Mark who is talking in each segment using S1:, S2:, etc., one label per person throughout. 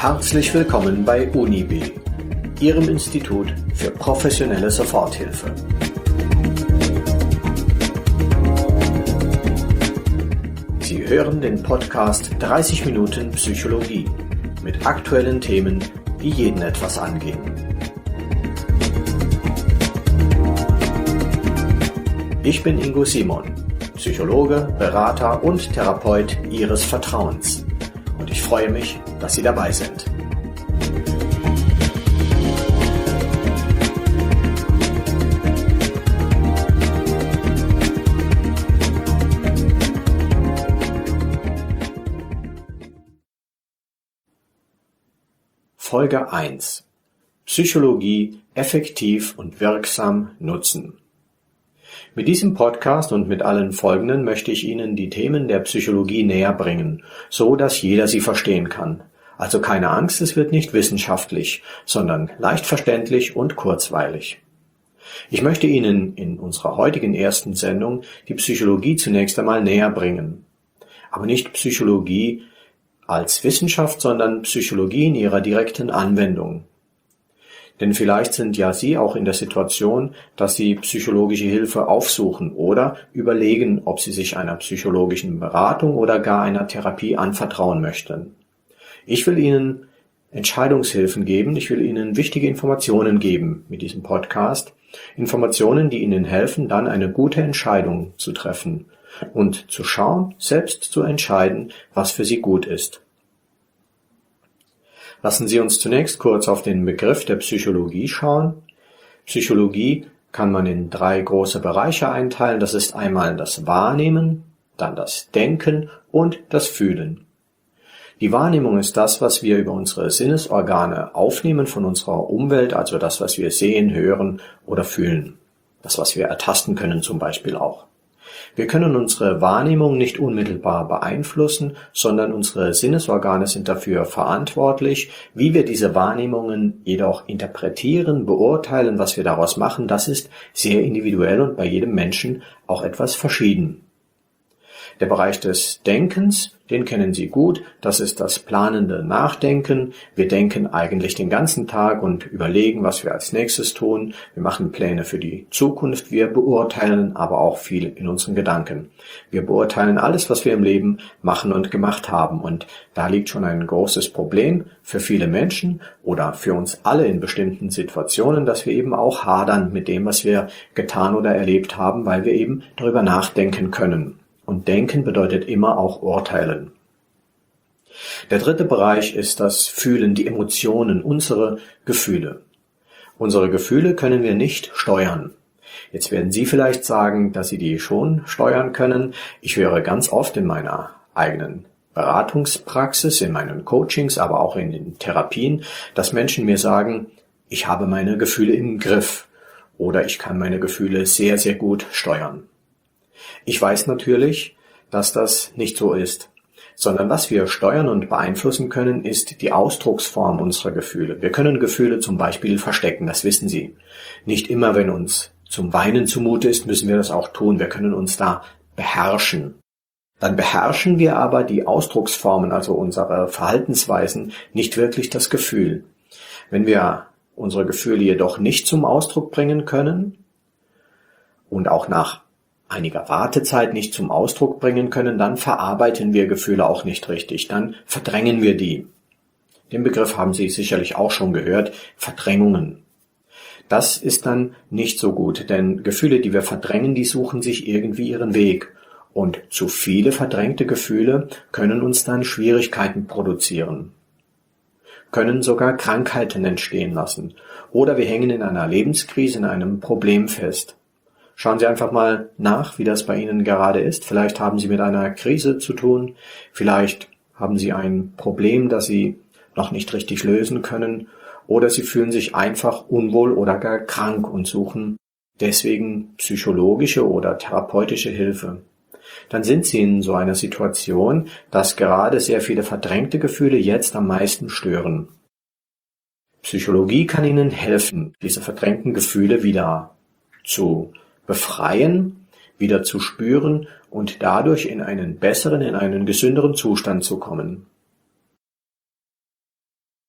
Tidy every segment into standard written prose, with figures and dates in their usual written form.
S1: Herzlich willkommen bei UNIB, Ihrem Institut für professionelle Soforthilfe. Sie hören den Podcast 30 Minuten Psychologie mit aktuellen Themen, die jeden etwas angehen. Ich bin Ingo Simon, Psychologe, Berater und Therapeut Ihres Vertrauens. Und ich freue mich, dass Sie dabei sind. Folge 1: Psychologie effektiv und wirksam nutzen. Mit diesem Podcast und mit allen folgenden möchte ich Ihnen die Themen der Psychologie näher bringen, so dass jeder sie verstehen kann. Also keine Angst, es wird nicht wissenschaftlich, sondern leicht verständlich und kurzweilig. Ich möchte Ihnen in unserer heutigen ersten Sendung die Psychologie zunächst einmal näher bringen. Aber nicht Psychologie als Wissenschaft, sondern Psychologie in ihrer direkten Anwendung. Denn vielleicht sind ja Sie auch in der Situation, dass Sie psychologische Hilfe aufsuchen oder überlegen, ob Sie sich einer psychologischen Beratung oder gar einer Therapie anvertrauen möchten. Ich will Ihnen Entscheidungshilfen geben, ich will Ihnen wichtige Informationen geben mit diesem Podcast. Informationen, die Ihnen helfen, dann eine gute Entscheidung zu treffen und zu schauen, selbst zu entscheiden, was für Sie gut ist. Lassen Sie uns zunächst kurz auf den Begriff der Psychologie schauen. Psychologie kann man in 3 große Bereiche einteilen. Das ist einmal das Wahrnehmen, dann das Denken und das Fühlen. Die Wahrnehmung ist das, was wir über unsere Sinnesorgane aufnehmen von unserer Umwelt, also das, was wir sehen, hören oder fühlen. Das, was wir ertasten können zum Beispiel auch. Wir können unsere Wahrnehmung nicht unmittelbar beeinflussen, sondern unsere Sinnesorgane sind dafür verantwortlich. Wie wir diese Wahrnehmungen jedoch interpretieren, beurteilen, was wir daraus machen, das ist sehr individuell und bei jedem Menschen auch etwas verschieden. Der Bereich des Denkens, den kennen Sie gut, das ist das planende Nachdenken. Wir denken eigentlich den ganzen Tag und überlegen, was wir als nächstes tun. Wir machen Pläne für die Zukunft, wir beurteilen aber auch viel in unseren Gedanken. Wir beurteilen alles, was wir im Leben machen und gemacht haben, und da liegt schon ein großes Problem für viele Menschen oder für uns alle in bestimmten Situationen, dass wir eben auch hadern mit dem, was wir getan oder erlebt haben, weil wir eben darüber nachdenken können. Und denken bedeutet immer auch urteilen. Der dritte Bereich ist das Fühlen, die Emotionen, unsere Gefühle. Unsere Gefühle können wir nicht steuern. Jetzt werden Sie vielleicht sagen, dass Sie die schon steuern können. Ich höre ganz oft in meiner eigenen Beratungspraxis, in meinen Coachings, aber auch in den Therapien, dass Menschen mir sagen, ich habe meine Gefühle im Griff oder ich kann meine Gefühle sehr, sehr gut steuern. Ich weiß natürlich, dass das nicht so ist, sondern was wir steuern und beeinflussen können, ist die Ausdrucksform unserer Gefühle. Wir können Gefühle zum Beispiel verstecken, das wissen Sie. Nicht immer, wenn uns zum Weinen zumute ist, müssen wir das auch tun. Wir können uns da beherrschen. Dann beherrschen wir aber die Ausdrucksformen, also unsere Verhaltensweisen, nicht wirklich das Gefühl. Wenn wir unsere Gefühle jedoch nicht zum Ausdruck bringen können und auch nach einiger Wartezeit nicht zum Ausdruck bringen können, dann verarbeiten wir Gefühle auch nicht richtig, dann verdrängen wir die. Den Begriff haben Sie sicherlich auch schon gehört, Verdrängungen. Das ist dann nicht so gut, denn Gefühle, die wir verdrängen, die suchen sich irgendwie ihren Weg. Und zu viele verdrängte Gefühle können uns dann Schwierigkeiten produzieren, können sogar Krankheiten entstehen lassen. Oder wir hängen in einer Lebenskrise, in einem Problem fest. Schauen Sie einfach mal nach, wie das bei Ihnen gerade ist. Vielleicht haben Sie mit einer Krise zu tun. Vielleicht haben Sie ein Problem, das Sie noch nicht richtig lösen können. Oder Sie fühlen sich einfach unwohl oder gar krank und suchen deswegen psychologische oder therapeutische Hilfe. Dann sind Sie in so einer Situation, dass gerade sehr viele verdrängte Gefühle jetzt am meisten stören. Psychologie kann Ihnen helfen, diese verdrängten Gefühle wieder zu befreien, wieder zu spüren und dadurch in einen besseren, in einen gesünderen Zustand zu kommen.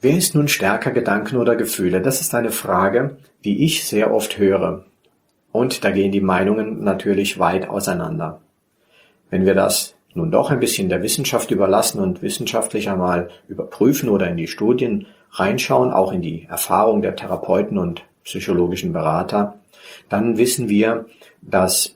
S1: Wer ist nun stärker, Gedanken oder Gefühle? Das ist eine Frage, die ich sehr oft höre. Und da gehen die Meinungen natürlich weit auseinander. Wenn wir das nun doch ein bisschen der Wissenschaft überlassen und wissenschaftlich einmal überprüfen oder in die Studien reinschauen, auch in die Erfahrung der Therapeuten und psychologischen Berater, dann wissen wir, dass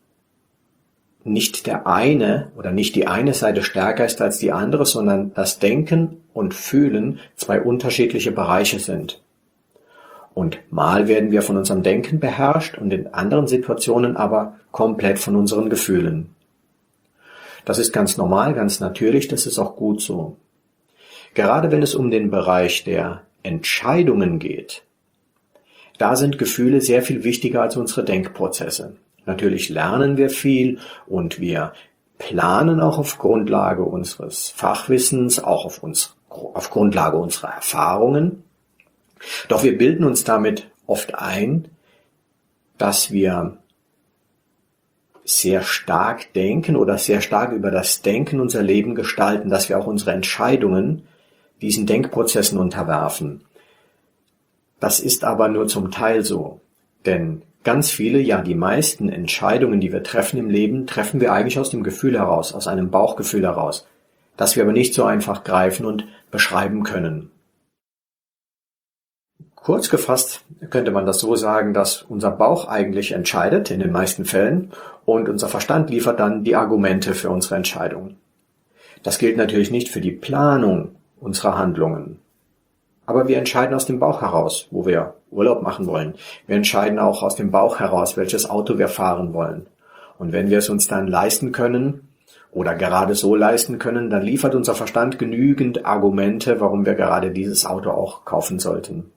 S1: nicht der eine oder nicht die eine Seite stärker ist als die andere, sondern das Denken und Fühlen zwei unterschiedliche Bereiche sind. Und mal werden wir von unserem Denken beherrscht und in anderen Situationen aber komplett von unseren Gefühlen. Das ist ganz normal, ganz natürlich, das ist auch gut so. Gerade wenn es um den Bereich der Entscheidungen geht, da sind Gefühle sehr viel wichtiger als unsere Denkprozesse. Natürlich lernen wir viel und wir planen auch auf Grundlage unseres Fachwissens, auch auf Grundlage unserer Erfahrungen. Doch wir bilden uns damit oft ein, dass wir sehr stark denken oder sehr stark über das Denken unser Leben gestalten, dass wir auch unsere Entscheidungen diesen Denkprozessen unterwerfen. Das ist aber nur zum Teil so, denn ganz viele, ja die meisten Entscheidungen, die wir treffen im Leben, treffen wir eigentlich aus dem Gefühl heraus, aus einem Bauchgefühl heraus, das wir aber nicht so einfach greifen und beschreiben können. Kurz gefasst könnte man das so sagen, dass unser Bauch eigentlich entscheidet, in den meisten Fällen, und unser Verstand liefert dann die Argumente für unsere Entscheidung. Das gilt natürlich nicht für die Planung unserer Handlungen. Aber wir entscheiden aus dem Bauch heraus, wo wir Urlaub machen wollen. Wir entscheiden auch aus dem Bauch heraus, welches Auto wir fahren wollen. Und wenn wir es uns dann leisten können oder gerade so leisten können, dann liefert unser Verstand genügend Argumente, warum wir gerade dieses Auto auch kaufen sollten.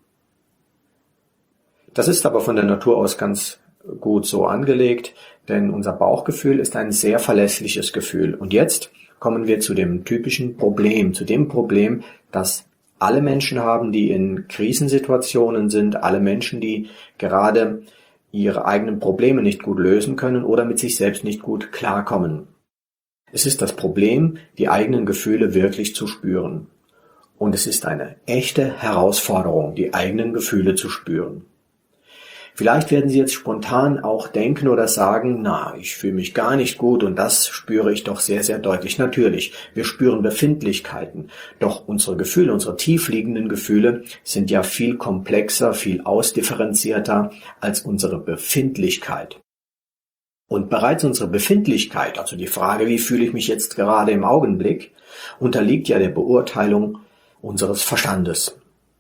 S1: Das ist aber von der Natur aus ganz gut so angelegt, denn unser Bauchgefühl ist ein sehr verlässliches Gefühl. Und jetzt kommen wir zu dem typischen Problem, zu dem Problem, das alle Menschen haben, die in Krisensituationen sind, alle Menschen, die gerade ihre eigenen Probleme nicht gut lösen können oder mit sich selbst nicht gut klarkommen. Es ist das Problem, die eigenen Gefühle wirklich zu spüren. Und es ist eine echte Herausforderung, die eigenen Gefühle zu spüren. Vielleicht werden Sie jetzt spontan auch denken oder sagen, ich fühle mich gar nicht gut und das spüre ich doch sehr, sehr deutlich. Natürlich, wir spüren Befindlichkeiten, doch unsere Gefühle, unsere tiefliegenden Gefühle sind ja viel komplexer, viel ausdifferenzierter als unsere Befindlichkeit. Und bereits unsere Befindlichkeit, also die Frage, wie fühle ich mich jetzt gerade im Augenblick, unterliegt ja der Beurteilung unseres Verstandes.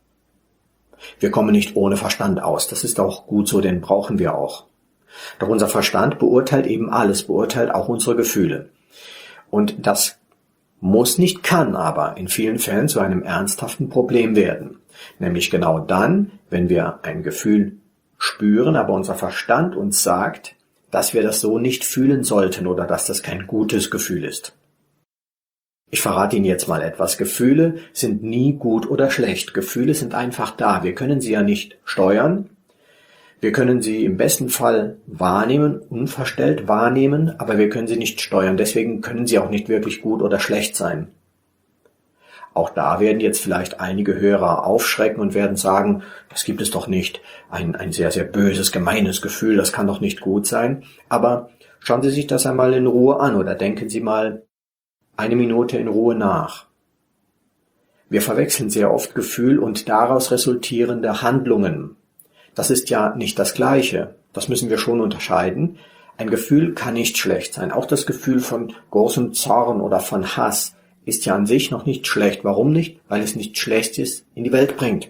S1: Wir kommen nicht ohne Verstand aus. Das ist auch gut so, den brauchen wir auch. Doch unser Verstand beurteilt eben alles, beurteilt auch unsere Gefühle. Und das muss nicht, kann aber in vielen Fällen zu einem ernsthaften Problem werden. Nämlich genau dann, wenn wir ein Gefühl spüren, aber unser Verstand uns sagt, dass wir das so nicht fühlen sollten oder dass das kein gutes Gefühl ist. Ich verrate Ihnen jetzt mal etwas. Gefühle sind nie gut oder schlecht. Gefühle sind einfach da. Wir können sie ja nicht steuern. Wir können sie im besten Fall wahrnehmen, unverstellt wahrnehmen, aber wir können sie nicht steuern. Deswegen können sie auch nicht wirklich gut oder schlecht sein. Auch da werden jetzt vielleicht einige Hörer aufschrecken und werden sagen, das gibt es doch nicht. Ein sehr, sehr böses, gemeines Gefühl, das kann doch nicht gut sein. Aber schauen Sie sich das einmal in Ruhe an oder denken Sie mal eine Minute in Ruhe nach. Wir verwechseln sehr oft Gefühl und daraus resultierende Handlungen. Das ist ja nicht das Gleiche. Das müssen wir schon unterscheiden. Ein Gefühl kann nicht schlecht sein. Auch das Gefühl von großem Zorn oder von Hass ist ja an sich noch nicht schlecht. Warum nicht? Weil es nicht Schlechtes in die Welt bringt.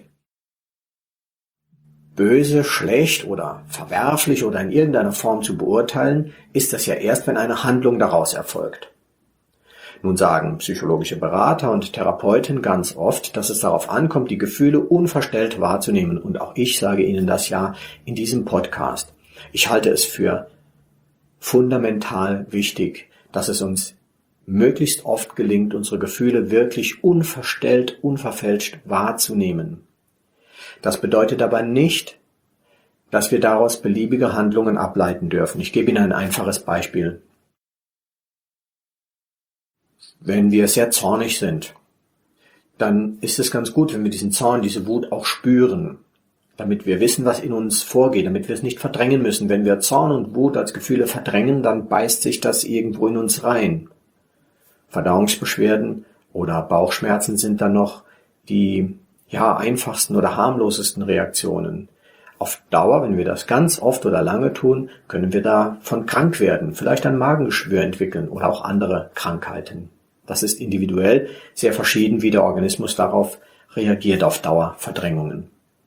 S1: Böse, schlecht oder verwerflich oder in irgendeiner Form zu beurteilen, ist das ja erst, wenn eine Handlung daraus erfolgt. Nun sagen psychologische Berater und Therapeuten ganz oft, dass es darauf ankommt, die Gefühle unverstellt wahrzunehmen. Und auch ich sage Ihnen das ja in diesem Podcast. Ich halte es für fundamental wichtig, dass es uns möglichst oft gelingt, unsere Gefühle wirklich unverstellt, unverfälscht wahrzunehmen. Das bedeutet aber nicht, dass wir daraus beliebige Handlungen ableiten dürfen. Ich gebe Ihnen ein einfaches Beispiel. Wenn wir sehr zornig sind, dann ist es ganz gut, wenn wir diesen Zorn, diese Wut auch spüren, damit wir wissen, was in uns vorgeht, damit wir es nicht verdrängen müssen. Wenn wir Zorn und Wut als Gefühle verdrängen, dann beißt sich das irgendwo in uns rein. Verdauungsbeschwerden oder Bauchschmerzen sind dann noch die einfachsten oder harmlosesten Reaktionen. Auf Dauer, wenn wir das ganz oft oder lange tun, können wir davon krank werden, vielleicht ein Magengeschwür entwickeln oder auch andere Krankheiten. Das ist individuell sehr verschieden, wie der Organismus darauf reagiert auf Dauerverdrängungen.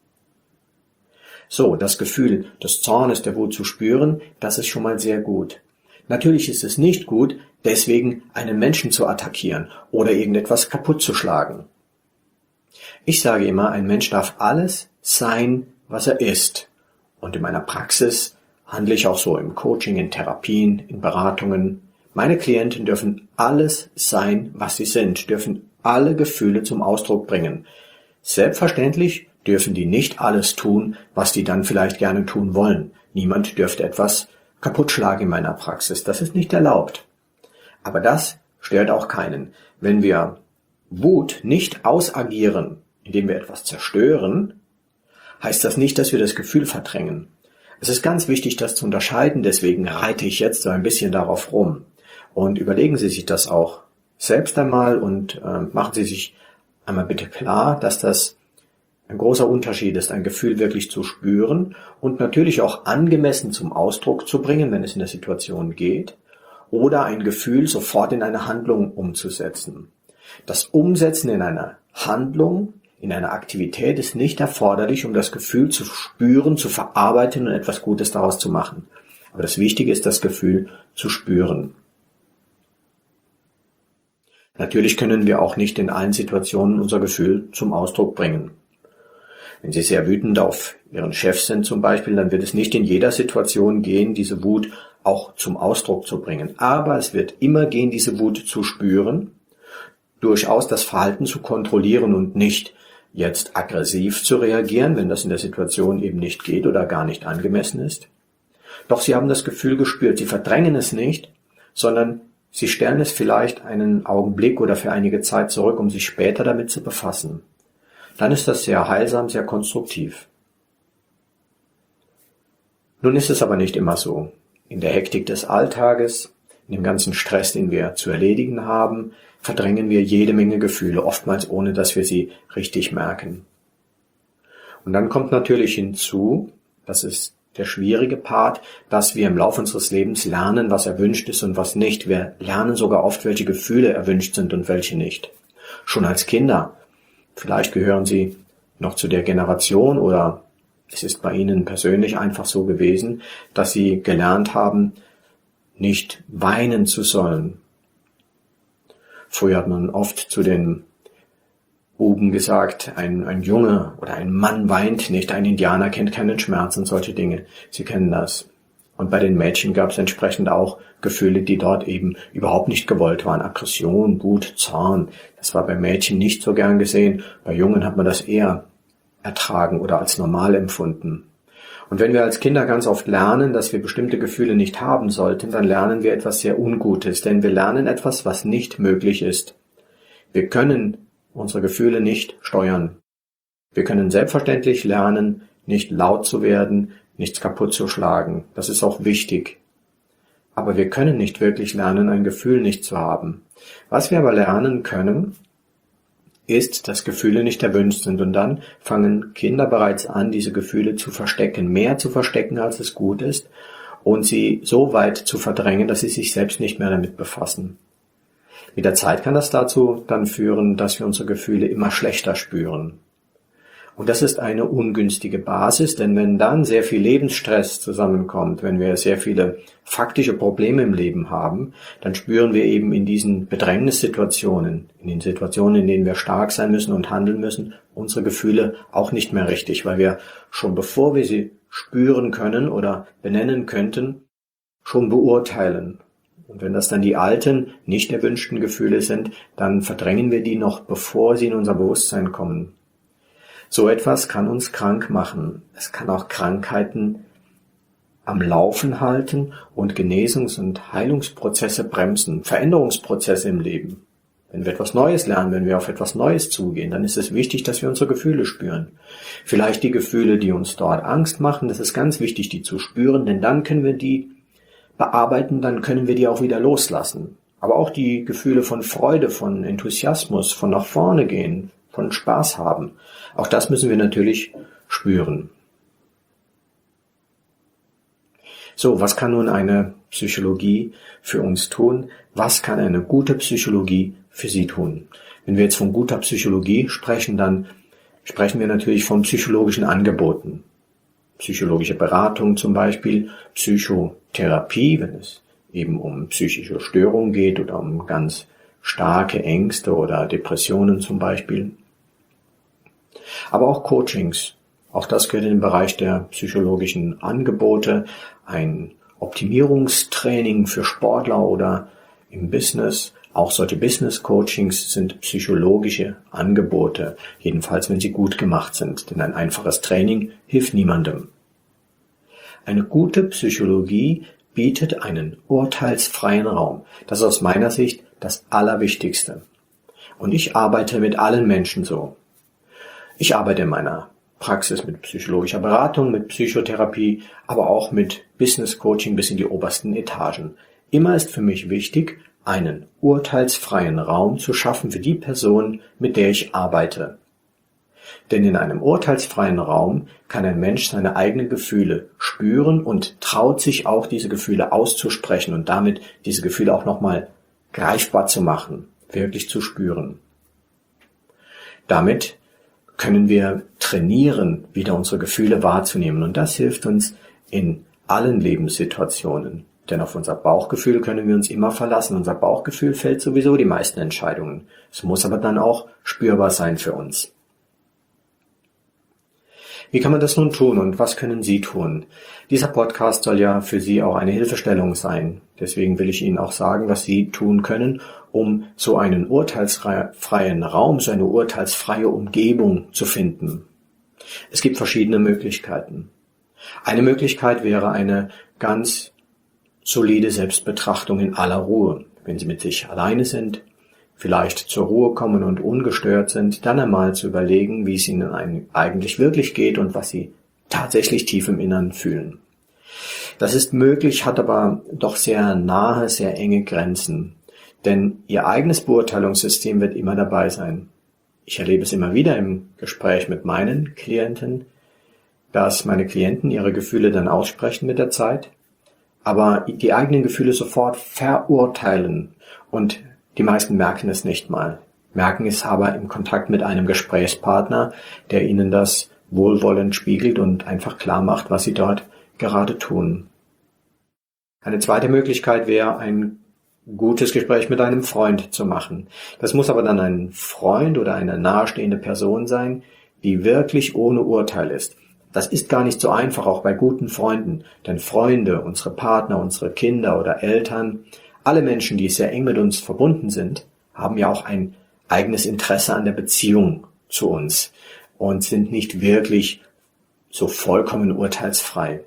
S1: So, das Gefühl des Zornes, der Wut zu spüren, das ist schon mal sehr gut. Natürlich ist es nicht gut, deswegen einen Menschen zu attackieren oder irgendetwas kaputt zu schlagen. Ich sage immer, ein Mensch darf alles sein, was er ist. Und in meiner Praxis handle ich auch so im Coaching, in Therapien, in Beratungen. Meine Klienten dürfen alles sein, was sie sind, dürfen alle Gefühle zum Ausdruck bringen. Selbstverständlich dürfen die nicht alles tun, was die dann vielleicht gerne tun wollen. Niemand dürfte etwas kaputt schlagen in meiner Praxis. Das ist nicht erlaubt. Aber das stört auch keinen. Wenn wir Wut nicht ausagieren, indem wir etwas zerstören, heißt das nicht, dass wir das Gefühl verdrängen. Es ist ganz wichtig, das zu unterscheiden, deswegen reite ich jetzt so ein bisschen darauf rum. Und überlegen Sie sich das auch selbst einmal und machen Sie sich einmal bitte klar, dass das ein großer Unterschied ist, ein Gefühl wirklich zu spüren und natürlich auch angemessen zum Ausdruck zu bringen, wenn es in der Situation geht, oder ein Gefühl sofort in eine Handlung umzusetzen. Das Umsetzen in einer Handlung, in einer Aktivität ist nicht erforderlich, um das Gefühl zu spüren, zu verarbeiten und etwas Gutes daraus zu machen. Aber das Wichtige ist, das Gefühl zu spüren. Natürlich können wir auch nicht in allen Situationen unser Gefühl zum Ausdruck bringen. Wenn Sie sehr wütend auf Ihren Chef sind zum Beispiel, dann wird es nicht in jeder Situation gehen, diese Wut auch zum Ausdruck zu bringen. Aber es wird immer gehen, diese Wut zu spüren, durchaus das Verhalten zu kontrollieren und nicht jetzt aggressiv zu reagieren, wenn das in der Situation eben nicht geht oder gar nicht angemessen ist. Doch Sie haben das Gefühl gespürt, Sie verdrängen es nicht, sondern Sie stellen es vielleicht einen Augenblick oder für einige Zeit zurück, um sich später damit zu befassen. Dann ist das sehr heilsam, sehr konstruktiv. Nun ist es aber nicht immer so. In der Hektik des Alltages, in dem ganzen Stress, den wir zu erledigen haben, verdrängen wir jede Menge Gefühle, oftmals ohne, dass wir sie richtig merken. Und dann kommt natürlich hinzu, das ist der schwierige Part, dass wir im Laufe unseres Lebens lernen, was erwünscht ist und was nicht. Wir lernen sogar oft, welche Gefühle erwünscht sind und welche nicht. Schon als Kinder. Vielleicht gehören Sie noch zu der Generation oder es ist bei Ihnen persönlich einfach so gewesen, dass Sie gelernt haben, nicht weinen zu sollen. Früher hat man oft zu den Buben gesagt, ein Junge oder ein Mann weint nicht, ein Indianer kennt keinen Schmerz und solche Dinge. Sie kennen das. Und bei den Mädchen gab es entsprechend auch Gefühle, die dort eben überhaupt nicht gewollt waren. Aggression, Wut, Zorn. Das war bei Mädchen nicht so gern gesehen. Bei Jungen hat man das eher ertragen oder als normal empfunden. Und wenn wir als Kinder ganz oft lernen, dass wir bestimmte Gefühle nicht haben sollten, dann lernen wir etwas sehr Ungutes, denn wir lernen etwas, was nicht möglich ist. Wir können unsere Gefühle nicht steuern. Wir können selbstverständlich lernen, nicht laut zu werden, nichts kaputt zu schlagen. Das ist auch wichtig. Aber wir können nicht wirklich lernen, ein Gefühl nicht zu haben. Was wir aber lernen können, ist, dass Gefühle nicht erwünscht sind. Und dann fangen Kinder bereits an, diese Gefühle zu verstecken. Mehr zu verstecken, als es gut ist. Und sie so weit zu verdrängen, dass sie sich selbst nicht mehr damit befassen. Mit der Zeit kann das dazu dann führen, dass wir unsere Gefühle immer schlechter spüren. Und das ist eine ungünstige Basis, denn wenn dann sehr viel Lebensstress zusammenkommt, wenn wir sehr viele faktische Probleme im Leben haben, dann spüren wir eben in diesen Bedrängnissituationen, in den Situationen, in denen wir stark sein müssen und handeln müssen, unsere Gefühle auch nicht mehr richtig, weil wir schon bevor wir sie spüren können oder benennen könnten, schon beurteilen. Und wenn das dann die alten, nicht erwünschten Gefühle sind, dann verdrängen wir die noch, bevor sie in unser Bewusstsein kommen. So etwas kann uns krank machen. Es kann auch Krankheiten am Laufen halten und Genesungs- und Heilungsprozesse bremsen, Veränderungsprozesse im Leben. Wenn wir etwas Neues lernen, wenn wir auf etwas Neues zugehen, dann ist es wichtig, dass wir unsere Gefühle spüren. Vielleicht die Gefühle, die uns dort Angst machen, das ist ganz wichtig, die zu spüren, denn dann können wir die bearbeiten, dann können wir die auch wieder loslassen. Aber auch die Gefühle von Freude, von Enthusiasmus, von nach vorne gehen, von Spaß haben, auch das müssen wir natürlich spüren. So, was kann nun eine Psychologie für uns tun? Was kann eine gute Psychologie für Sie tun? Wenn wir jetzt von guter Psychologie sprechen, dann sprechen wir natürlich von psychologischen Angeboten. Psychologische Beratung zum Beispiel, Psychotherapie, wenn es eben um psychische Störungen geht oder um ganz starke Ängste oder Depressionen zum Beispiel. Aber auch Coachings. Auch das gehört in den Bereich der psychologischen Angebote. Ein Optimierungstraining für Sportler oder im Business. Auch solche Business-Coachings sind psychologische Angebote. Jedenfalls, wenn sie gut gemacht sind. Denn ein einfaches Training hilft niemandem. Eine gute Psychologie bietet einen urteilsfreien Raum. Das ist aus meiner Sicht das Allerwichtigste. Und ich arbeite mit allen Menschen so. Ich arbeite in meiner Praxis mit psychologischer Beratung, mit Psychotherapie, aber auch mit Business Coaching bis in die obersten Etagen. Immer ist für mich wichtig, einen urteilsfreien Raum zu schaffen für die Person, mit der ich arbeite. Denn in einem urteilsfreien Raum kann ein Mensch seine eigenen Gefühle spüren und traut sich auch, diese Gefühle auszusprechen und damit diese Gefühle auch nochmal greifbar zu machen, wirklich zu spüren. Damit können wir trainieren, wieder unsere Gefühle wahrzunehmen. Und das hilft uns in allen Lebenssituationen. Denn auf unser Bauchgefühl können wir uns immer verlassen. Unser Bauchgefühl fällt sowieso die meisten Entscheidungen. Es muss aber dann auch spürbar sein für uns. Wie kann man das nun tun und was können Sie tun? Dieser Podcast soll ja für Sie auch eine Hilfestellung sein. Deswegen will ich Ihnen auch sagen, was Sie tun können, um so einen urteilsfreien Raum, so eine urteilsfreie Umgebung zu finden. Es gibt verschiedene Möglichkeiten. Eine Möglichkeit wäre eine ganz solide Selbstbetrachtung in aller Ruhe. Wenn Sie mit sich alleine sind, vielleicht zur Ruhe kommen und ungestört sind, dann einmal zu überlegen, wie es Ihnen eigentlich wirklich geht und was Sie tatsächlich tief im Innern fühlen. Das ist möglich, hat aber doch sehr nahe, sehr enge Grenzen. Denn Ihr eigenes Beurteilungssystem wird immer dabei sein. Ich erlebe es immer wieder im Gespräch mit meinen Klienten, dass meine Klienten ihre Gefühle dann aussprechen mit der Zeit, aber die eigenen Gefühle sofort verurteilen und die meisten merken es nicht mal, merken es aber im Kontakt mit einem Gesprächspartner, der ihnen das wohlwollend spiegelt und einfach klar macht, was sie dort gerade tun. Eine zweite Möglichkeit wäre, ein gutes Gespräch mit einem Freund zu machen. Das muss aber dann ein Freund oder eine nahestehende Person sein, die wirklich ohne Urteil ist. Das ist gar nicht so einfach, auch bei guten Freunden, denn Freunde, unsere Partner, unsere Kinder oder Eltern, alle Menschen, die sehr eng mit uns verbunden sind, haben ja auch ein eigenes Interesse an der Beziehung zu uns und sind nicht wirklich so vollkommen urteilsfrei.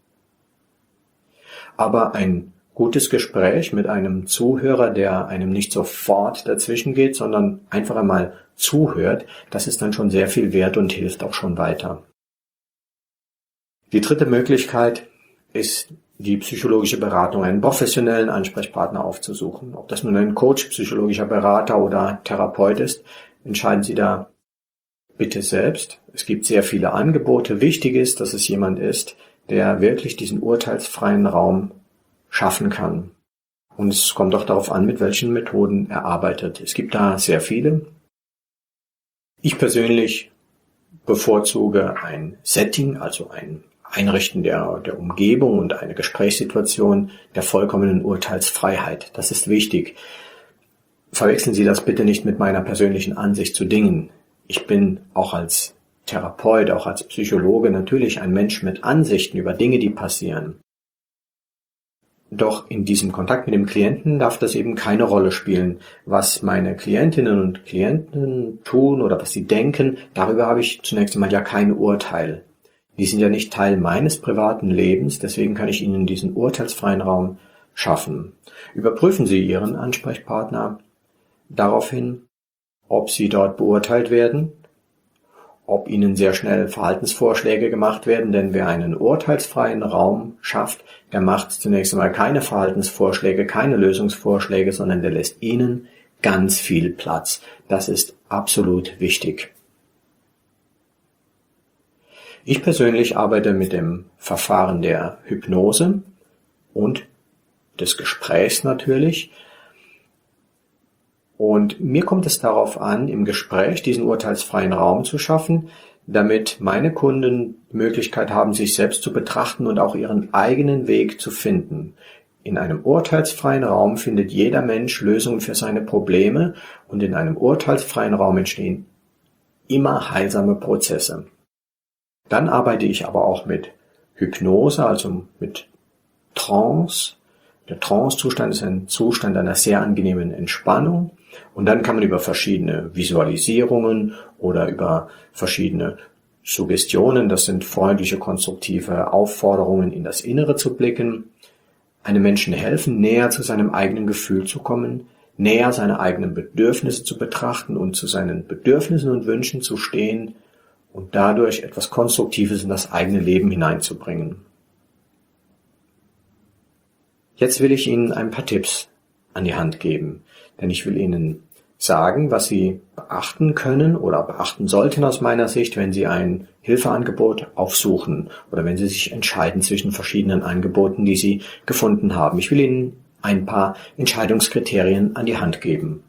S1: Aber ein gutes Gespräch mit einem Zuhörer, der einem nicht sofort dazwischen geht, sondern einfach einmal zuhört, das ist dann schon sehr viel wert und hilft auch schon weiter. Die dritte Möglichkeit ist die psychologische Beratung, einen professionellen Ansprechpartner aufzusuchen. Ob das nun ein Coach, psychologischer Berater oder Therapeut ist, entscheiden Sie da bitte selbst. Es gibt sehr viele Angebote. Wichtig ist, dass es jemand ist, der wirklich diesen urteilsfreien Raum schaffen kann. Und es kommt auch darauf an, mit welchen Methoden er arbeitet. Es gibt da sehr viele. Ich persönlich bevorzuge ein Setting, also ein Einrichten der Umgebung und eine Gesprächssituation der vollkommenen Urteilsfreiheit. Das ist wichtig. Verwechseln Sie das bitte nicht mit meiner persönlichen Ansicht zu Dingen. Ich bin auch als Therapeut, auch als Psychologe natürlich ein Mensch mit Ansichten über Dinge, die passieren. Doch in diesem Kontakt mit dem Klienten darf das eben keine Rolle spielen. Was meine Klientinnen und Klienten tun oder was sie denken, darüber habe ich zunächst einmal ja kein Urteil. Die sind ja nicht Teil meines privaten Lebens, deswegen kann ich Ihnen diesen urteilsfreien Raum schaffen. Überprüfen Sie Ihren Ansprechpartner, daraufhin, ob sie dort beurteilt werden, ob ihnen sehr schnell Verhaltensvorschläge gemacht werden, denn wer einen urteilsfreien Raum schafft, der macht zunächst einmal keine Verhaltensvorschläge, keine Lösungsvorschläge, sondern der lässt ihnen ganz viel Platz. Das ist absolut wichtig. Ich persönlich arbeite mit dem Verfahren der Hypnose und des Gesprächs natürlich. Und mir kommt es darauf an, im Gespräch diesen urteilsfreien Raum zu schaffen, damit meine Kunden die Möglichkeit haben, sich selbst zu betrachten und auch ihren eigenen Weg zu finden. In einem urteilsfreien Raum findet jeder Mensch Lösungen für seine Probleme und in einem urteilsfreien Raum entstehen immer heilsame Prozesse. Dann arbeite ich aber auch mit Hypnose, also mit Trance. Der Trance-Zustand ist ein Zustand einer sehr angenehmen Entspannung. Und dann kann man über verschiedene Visualisierungen oder über verschiedene Suggestionen, das sind freundliche, konstruktive Aufforderungen, in das Innere zu blicken, einem Menschen helfen, näher zu seinem eigenen Gefühl zu kommen, näher seine eigenen Bedürfnisse zu betrachten und zu seinen Bedürfnissen und Wünschen zu stehen und dadurch etwas Konstruktives in das eigene Leben hineinzubringen. Jetzt will ich Ihnen ein paar Tipps an die Hand geben, denn ich will Ihnen sagen, was Sie beachten können oder beachten sollten aus meiner Sicht, wenn Sie ein Hilfeangebot aufsuchen oder wenn Sie sich entscheiden zwischen verschiedenen Angeboten, die Sie gefunden haben. Ich will Ihnen ein paar Entscheidungskriterien an die Hand geben.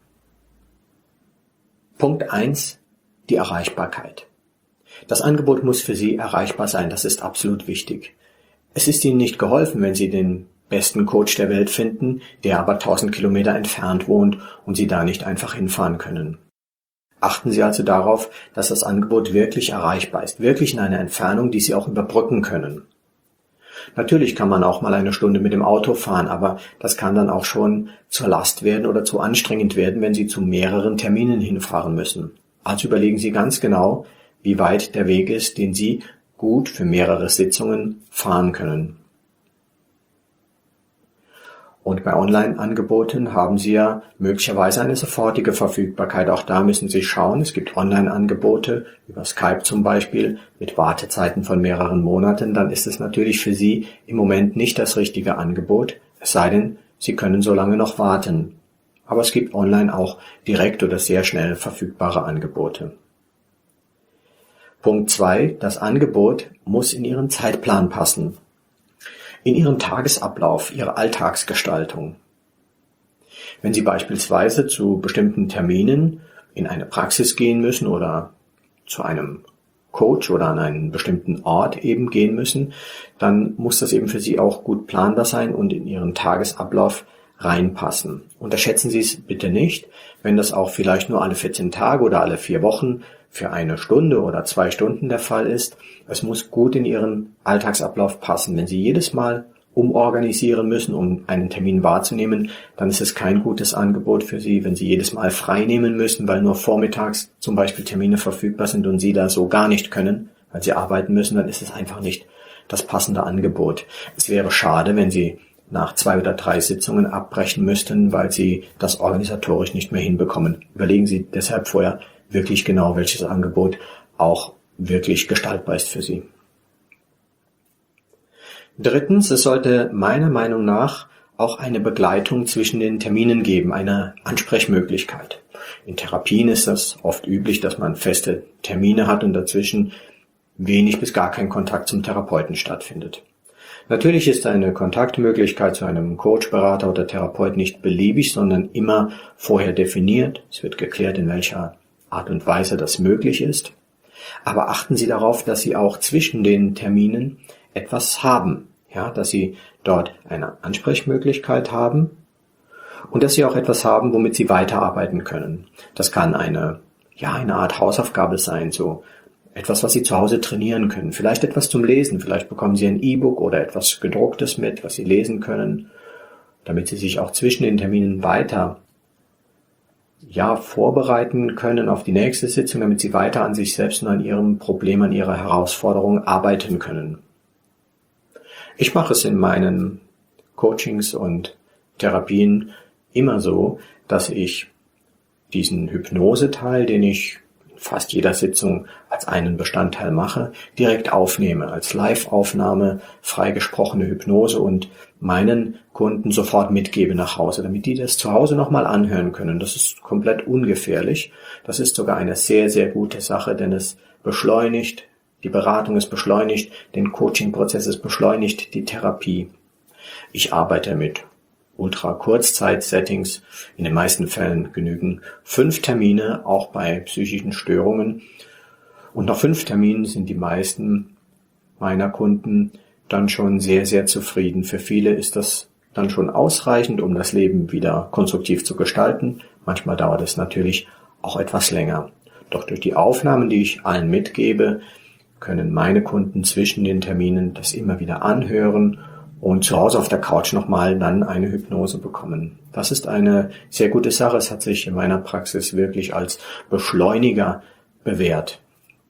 S1: Punkt 1, die Erreichbarkeit. Das Angebot muss für Sie erreichbar sein, das ist absolut wichtig. Es ist Ihnen nicht geholfen, wenn Sie den besten Coach der Welt finden, der aber 1000 Kilometer entfernt wohnt und Sie da nicht einfach hinfahren können. Achten Sie also darauf, dass das Angebot wirklich erreichbar ist, wirklich in einer Entfernung, die Sie auch überbrücken können. Natürlich kann man auch mal eine Stunde mit dem Auto fahren, aber das kann dann auch schon zur Last werden oder zu anstrengend werden, wenn Sie zu mehreren Terminen hinfahren müssen. Also überlegen Sie ganz genau, wie weit der Weg ist, den Sie gut für mehrere Sitzungen fahren können. Und bei Online-Angeboten haben Sie ja möglicherweise eine sofortige Verfügbarkeit. Auch da müssen Sie schauen. Es gibt Online-Angebote, über Skype zum Beispiel, mit Wartezeiten von mehreren Monaten. Dann ist es natürlich für Sie im Moment nicht das richtige Angebot, es sei denn, Sie können so lange noch warten. Aber es gibt online auch direkt oder sehr schnell verfügbare Angebote. Punkt 2. Das Angebot muss in Ihren Zeitplan passen. In Ihren Tagesablauf, Ihre Alltagsgestaltung. Wenn Sie beispielsweise zu bestimmten Terminen in eine Praxis gehen müssen oder zu einem Coach oder an einen bestimmten Ort eben gehen müssen, dann muss das eben für Sie auch gut planbar sein und in Ihren Tagesablauf reinpassen. Unterschätzen Sie es bitte nicht, wenn das auch vielleicht nur alle 14 Tage oder alle 4 Wochen für eine Stunde oder 2 Stunden der Fall ist. Es muss gut in Ihren Alltagsablauf passen. Wenn Sie jedes Mal umorganisieren müssen, um einen Termin wahrzunehmen, dann ist es kein gutes Angebot für Sie. Wenn Sie jedes Mal frei nehmen müssen, weil nur vormittags zum Beispiel Termine verfügbar sind und Sie da so gar nicht können, weil Sie arbeiten müssen, dann ist es einfach nicht das passende Angebot. Es wäre schade, wenn Sie nach 2 oder 3 Sitzungen abbrechen müssten, weil Sie das organisatorisch nicht mehr hinbekommen. Überlegen Sie deshalb vorher wirklich genau, welches Angebot auch wirklich gestaltbar ist für Sie. Drittens, es sollte meiner Meinung nach auch eine Begleitung zwischen den Terminen geben, eine Ansprechmöglichkeit. In Therapien ist das oft üblich, dass man feste Termine hat und dazwischen wenig bis gar kein Kontakt zum Therapeuten stattfindet. Natürlich ist eine Kontaktmöglichkeit zu einem Coach, Berater oder Therapeut nicht beliebig, sondern immer vorher definiert. Es wird geklärt, in welcher Art und Weise das möglich ist. Aber achten Sie darauf, dass Sie auch zwischen den Terminen etwas haben, ja, dass Sie dort eine Ansprechmöglichkeit haben und dass Sie auch etwas haben, womit Sie weiterarbeiten können. Das kann eine Art Hausaufgabe sein, so etwas, was Sie zu Hause trainieren können. Vielleicht etwas zum Lesen, vielleicht bekommen Sie ein E-Book oder etwas Gedrucktes mit, was Sie lesen können, damit Sie sich auch zwischen den Terminen weiter vorbereiten können auf die nächste Sitzung, damit Sie weiter an sich selbst und an Ihrem Problem, an Ihrer Herausforderung arbeiten können. Ich mache es in meinen Coachings und Therapien immer so, dass ich diesen Hypnoseteil, den ich fast jeder Sitzung als einen Bestandteil mache, direkt aufnehme, als Live-Aufnahme, freigesprochene Hypnose und meinen Kunden sofort mitgebe nach Hause, damit die das zu Hause nochmal anhören können. Das ist komplett ungefährlich. Das ist sogar eine sehr, sehr gute Sache, denn es beschleunigt, die Beratung ist beschleunigt, den Coaching-Prozess ist beschleunigt, die Therapie. Ich arbeite mit Ultra-Kurzzeit-Settings. In den meisten Fällen genügen 5 Termine, auch bei psychischen Störungen. Und nach 5 Terminen sind die meisten meiner Kunden dann schon sehr, sehr zufrieden. Für viele ist das dann schon ausreichend, um das Leben wieder konstruktiv zu gestalten. Manchmal dauert es natürlich auch etwas länger. Doch durch die Aufnahmen, die ich allen mitgebe, können meine Kunden zwischen den Terminen das immer wieder anhören und zu Hause auf der Couch nochmal dann eine Hypnose bekommen. Das ist eine sehr gute Sache. Es hat sich in meiner Praxis wirklich als Beschleuniger bewährt.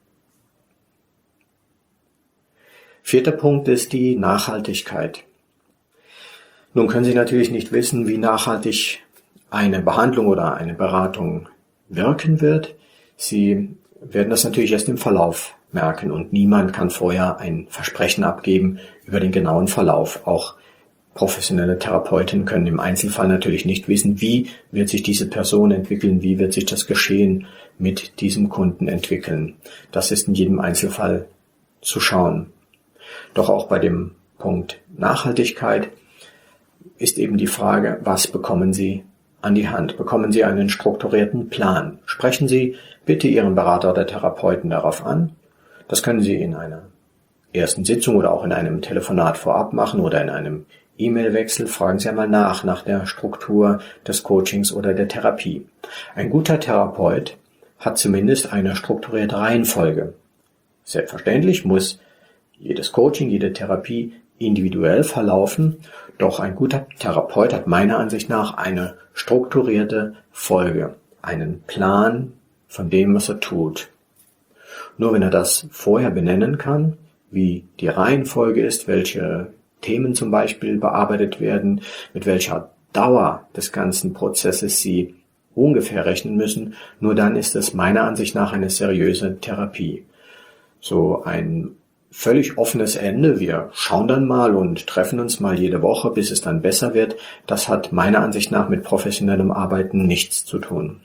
S1: 4. Punkt ist die Nachhaltigkeit. Nun können Sie natürlich nicht wissen, wie nachhaltig eine Behandlung oder eine Beratung wirken wird. Sie werden das natürlich erst im Verlauf merken und niemand kann vorher ein Versprechen abgeben über den genauen Verlauf. Auch professionelle Therapeuten können im Einzelfall natürlich nicht wissen, wie wird sich diese Person entwickeln, wie wird sich das Geschehen mit diesem Kunden entwickeln. Das ist in jedem Einzelfall zu schauen. Doch auch bei dem Punkt Nachhaltigkeit ist eben die Frage, was bekommen Sie an die Hand? Bekommen Sie einen strukturierten Plan? Sprechen Sie bitte Ihren Berater oder Therapeuten darauf an. Das können Sie in einer ersten Sitzung oder auch in einem Telefonat vorab machen oder in einem E-Mail-Wechsel. Fragen Sie einmal nach der Struktur des Coachings oder der Therapie. Ein guter Therapeut hat zumindest eine strukturierte Reihenfolge. Selbstverständlich muss jedes Coaching, jede Therapie individuell verlaufen, doch ein guter Therapeut hat meiner Ansicht nach eine strukturierte Folge, einen Plan von dem, was er tut. Nur wenn er das vorher benennen kann, wie die Reihenfolge ist, welche Themen zum Beispiel bearbeitet werden, mit welcher Dauer des ganzen Prozesses Sie ungefähr rechnen müssen, nur dann ist es meiner Ansicht nach eine seriöse Therapie. So ein völlig offenes Ende, wir schauen dann mal und treffen uns mal jede Woche, bis es dann besser wird, das hat meiner Ansicht nach mit professionellem Arbeiten nichts zu tun.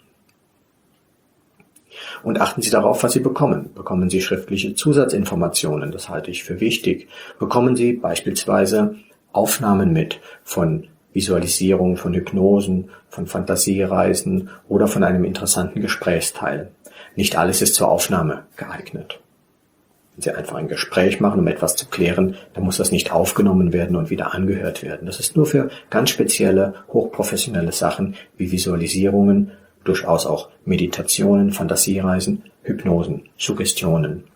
S1: Und achten Sie darauf, was Sie bekommen. Bekommen Sie schriftliche Zusatzinformationen, das halte ich für wichtig. Bekommen Sie beispielsweise Aufnahmen mit von Visualisierung, von Hypnosen, von Fantasiereisen oder von einem interessanten Gesprächsteil. Nicht alles ist zur Aufnahme geeignet. Wenn Sie einfach ein Gespräch machen, um etwas zu klären, dann muss das nicht aufgenommen werden und wieder angehört werden. Das ist nur für ganz spezielle, hochprofessionelle Sachen wie Visualisierungen, durchaus auch Meditationen, Fantasiereisen, Hypnosen, Suggestionen.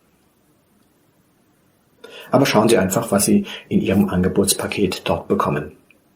S1: Aber schauen Sie einfach, was Sie in Ihrem Angebotspaket dort bekommen.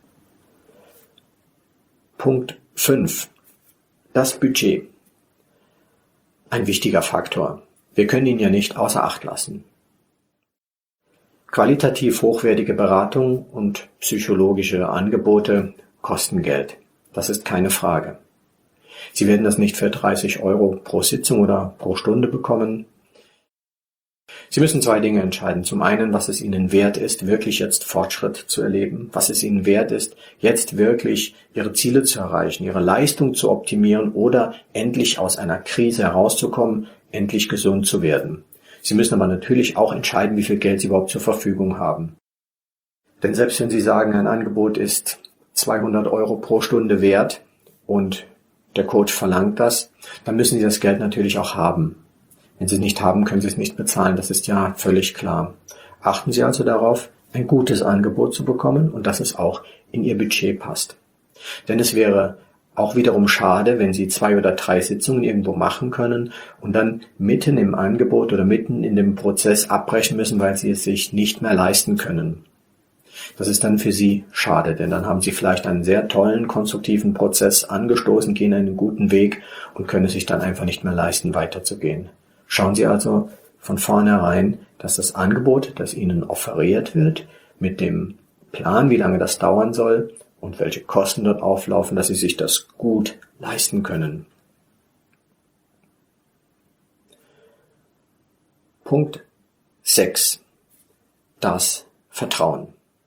S1: Punkt 5. Das Budget. Ein wichtiger Faktor. Wir können ihn ja nicht außer Acht lassen. Qualitativ hochwertige Beratung und psychologische Angebote kosten Geld. Das ist keine Frage. Sie werden das nicht für 30 € pro Sitzung oder pro Stunde bekommen. Sie müssen 2 Dinge entscheiden. Zum einen, was es Ihnen wert ist, wirklich jetzt Fortschritt zu erleben. Was es Ihnen wert ist, jetzt wirklich Ihre Ziele zu erreichen, Ihre Leistung zu optimieren oder endlich aus einer Krise herauszukommen, endlich gesund zu werden. Sie müssen aber natürlich auch entscheiden, wie viel Geld Sie überhaupt zur Verfügung haben. Denn selbst wenn Sie sagen, ein Angebot ist 200 € pro Stunde wert und der Coach verlangt das, dann müssen Sie das Geld natürlich auch haben. Wenn Sie es nicht haben, können Sie es nicht bezahlen, das ist ja völlig klar. Achten Sie also darauf, ein gutes Angebot zu bekommen und dass es auch in Ihr Budget passt. Denn es wäre auch wiederum schade, wenn Sie 2 oder 3 Sitzungen irgendwo machen können und dann mitten im Angebot oder mitten in dem Prozess abbrechen müssen, weil Sie es sich nicht mehr leisten können. Das ist dann für Sie schade, denn dann haben Sie vielleicht einen sehr tollen, konstruktiven Prozess angestoßen, gehen einen guten Weg und können es sich dann einfach nicht mehr leisten, weiterzugehen. Schauen Sie also von vornherein, dass das Angebot, das Ihnen offeriert wird, mit dem Plan, wie lange das dauern soll und welche Kosten dort auflaufen, dass Sie sich das gut leisten können. Punkt 6. Das Vertrauen.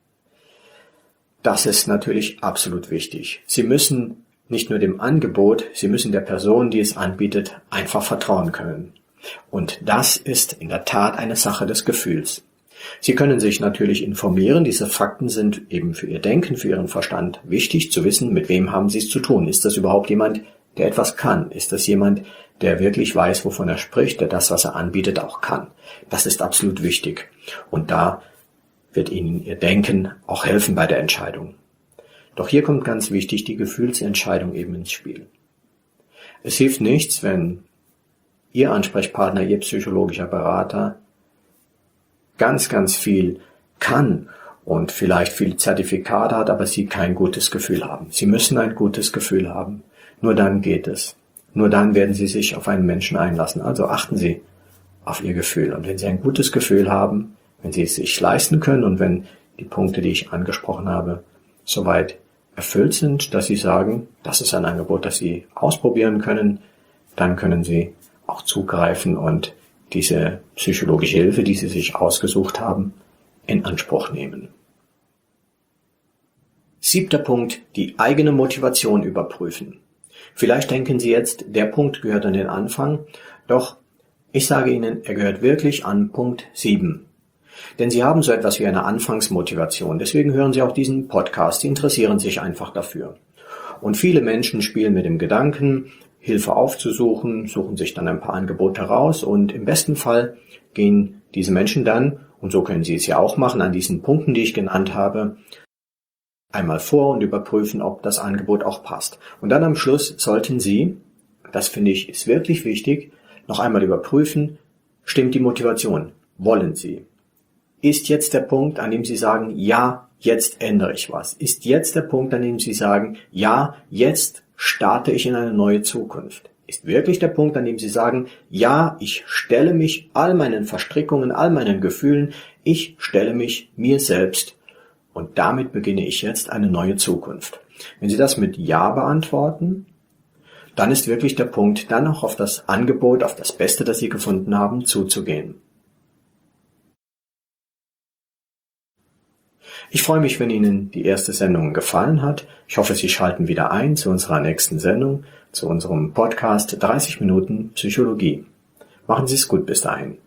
S1: Das ist natürlich absolut wichtig. Sie müssen nicht nur dem Angebot, Sie müssen der Person, die es anbietet, einfach vertrauen können. Und das ist in der Tat eine Sache des Gefühls. Sie können sich natürlich informieren. Diese Fakten sind eben für Ihr Denken, für Ihren Verstand wichtig zu wissen, mit wem haben Sie es zu tun. Ist das überhaupt jemand, der etwas kann? Ist das jemand, der wirklich weiß, wovon er spricht, der das, was er anbietet, auch kann? Das ist absolut wichtig. Und da wird Ihnen Ihr Denken auch helfen bei der Entscheidung. Doch hier kommt ganz wichtig die Gefühlsentscheidung eben ins Spiel. Es hilft nichts, wenn Ihr Ansprechpartner, Ihr psychologischer Berater ganz, ganz viel kann und vielleicht viele Zertifikate hat, aber Sie kein gutes Gefühl haben. Sie müssen ein gutes Gefühl haben. Nur dann geht es. Nur dann werden Sie sich auf einen Menschen einlassen. Also achten Sie auf Ihr Gefühl. Und wenn Sie ein gutes Gefühl haben, wenn Sie es sich leisten können und wenn die Punkte, die ich angesprochen habe, soweit erfüllt sind, dass Sie sagen, das ist ein Angebot, das Sie ausprobieren können, dann können Sie auch zugreifen und diese psychologische Hilfe, die Sie sich ausgesucht haben, in Anspruch nehmen. 7. Punkt, die eigene Motivation überprüfen. Vielleicht denken Sie jetzt, der Punkt gehört an den Anfang, doch ich sage Ihnen, er gehört wirklich an Punkt 7. Denn Sie haben so etwas wie eine Anfangsmotivation, deswegen hören Sie auch diesen Podcast, Sie interessieren sich einfach dafür. Und viele Menschen spielen mit dem Gedanken, Hilfe aufzusuchen, suchen sich dann ein paar Angebote heraus und im besten Fall gehen diese Menschen dann, und so können Sie es ja auch machen, an diesen Punkten, die ich genannt habe, einmal vor und überprüfen, ob das Angebot auch passt. Und dann am Schluss sollten Sie, das finde ich ist wirklich wichtig, noch einmal überprüfen, stimmt die Motivation? Wollen Sie? Ist jetzt der Punkt, an dem Sie sagen, ja, jetzt ändere ich was? Ist jetzt der Punkt, an dem Sie sagen, ja, jetzt starte ich in eine neue Zukunft? Ist wirklich der Punkt, an dem Sie sagen, ja, ich stelle mich all meinen Verstrickungen, all meinen Gefühlen, ich stelle mich mir selbst und damit beginne ich jetzt eine neue Zukunft? Wenn Sie das mit Ja beantworten, dann ist wirklich der Punkt, dann auch auf das Angebot, auf das Beste, das Sie gefunden haben, zuzugehen. Ich freue mich, wenn Ihnen die erste Sendung gefallen hat. Ich hoffe, Sie schalten wieder ein zu unserer nächsten Sendung, zu unserem Podcast 30 Minuten Psychologie. Machen Sie es gut bis dahin.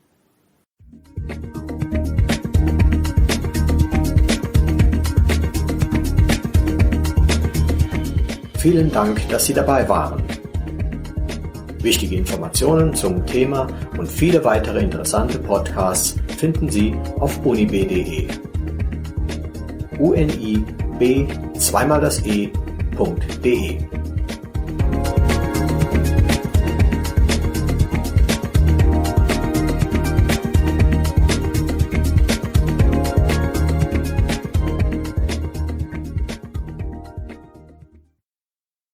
S1: Vielen Dank, dass Sie dabei waren. Wichtige Informationen zum Thema und viele weitere interessante Podcasts finden Sie auf unib.de. unib, zweimal das e.de